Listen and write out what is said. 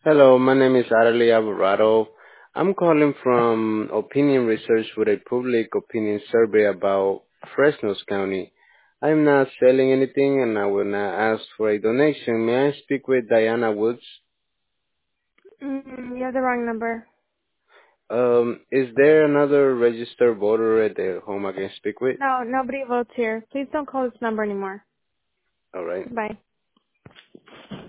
Hello, my name is Arely Alvarado. I'm calling from Opinion Research with a public opinion survey about Fresno County. I'm not selling anything and I will not ask for a donation. May I speak with Diana Woods? You have the wrong number. Is there another registered voter at the home I can speak with? No, nobody votes here. Please don't call this number anymore. All right. Goodbye.